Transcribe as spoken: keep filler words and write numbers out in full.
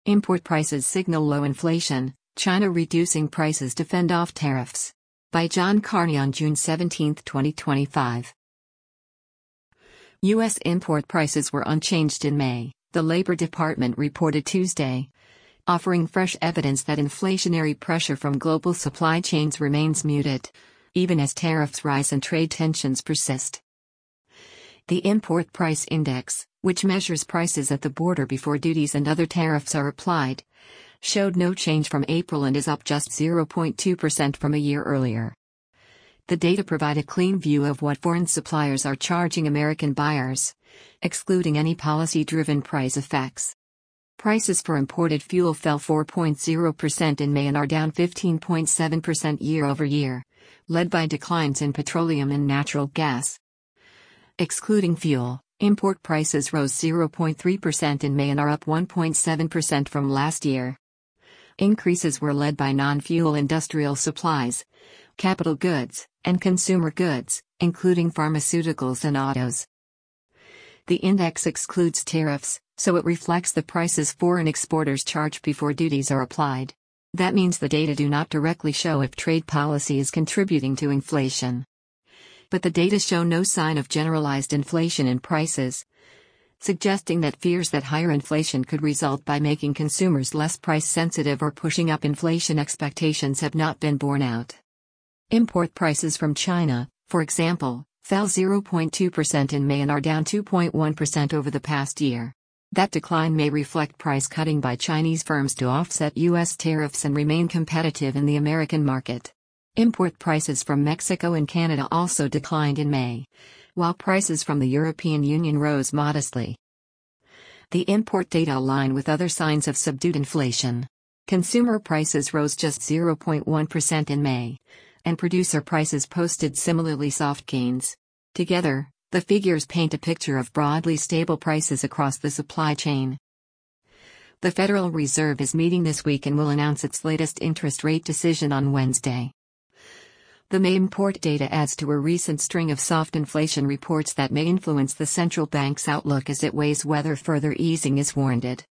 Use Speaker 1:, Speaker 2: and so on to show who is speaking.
Speaker 1: Import prices signal low inflation, China reducing prices to fend off tariffs. By John Carney on June seventeenth, twenty twenty-five. U S import prices were unchanged in May, the Labor Department reported Tuesday, offering fresh evidence that inflationary pressure from global supply chains remains muted, even as tariffs rise and trade tensions persist. The Import Price Index, which measures prices at the border before duties and other tariffs are applied, showed no change from April and is up just zero point two percent from a year earlier. The data provide a clean view of what foreign suppliers are charging American buyers, excluding any policy-driven price effects. Prices for imported fuel fell four point zero percent in May and are down fifteen point seven percent year-over-year, led by declines in petroleum and natural gas. Excluding fuel, import prices rose zero point three percent in May and are up one point seven percent from last year. Increases were led by non-fuel industrial supplies, capital goods, and consumer goods, including pharmaceuticals and autos. The index excludes tariffs, so it reflects the prices foreign exporters charge before duties are applied. That means the data do not directly show if trade policy is contributing to inflation. But the data show no sign of generalized inflation in prices, suggesting that fears that higher inflation could result by making consumers less price-sensitive or pushing up inflation expectations have not been borne out. Import prices from China, for example, fell zero point two percent in May and are down two point one percent over the past year. That decline may reflect price cutting by Chinese firms to offset U S tariffs and remain competitive in the American market. Import prices from Mexico and Canada also declined in May, while prices from the European Union rose modestly. The import data align with other signs of subdued inflation. Consumer prices rose just zero point one percent in May, and producer prices posted similarly soft gains. Together, the figures paint a picture of broadly stable prices across the supply chain. The Federal Reserve is meeting this week and will announce its latest interest rate decision on Wednesday. The May import data adds to a recent string of soft inflation reports that may influence the central bank's outlook as it weighs whether further easing is warranted.